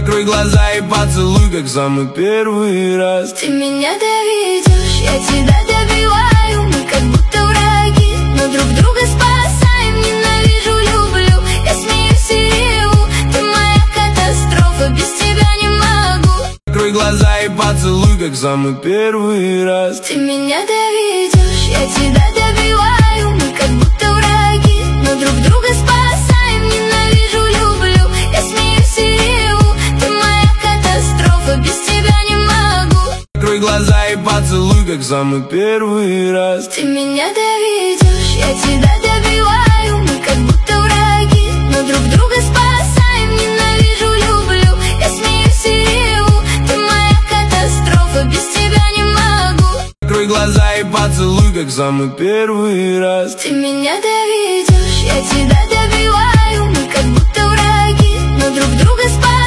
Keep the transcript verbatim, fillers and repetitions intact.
Открой глаза и поцелуй, как самый первый раз. Ты меня доведешь, я тебя добиваю. Мы как будто враги, но друг друга спасаем. Ненавижу, люблю, я смеюсь и реву. Ты моя катастрофа, без тебя не могу. Открой глаза и поцелуй, как самый первый раз. Ты меня доведешь, я тебя добиваю. Мы как будто враги, но друг друга спасаем. Ненавижу, люблю, я смеюсь и реву. Ты моя катастрофа, без тебя не могу. Открой глаза и поцелуй, как самый первый раз. Ты меня доведешь, я тебя добиваю. Мы как будто враги, но друг друга спасаем. Ненавижу, люблю, я смеюсь и реву. Ты моя катастрофа, без тебя не могу. Открой глаза и поцелуй, как самый первый раз. Ты меня доведешь, я тебя добиваю. Мы как будто враги, но друг друга спасаем.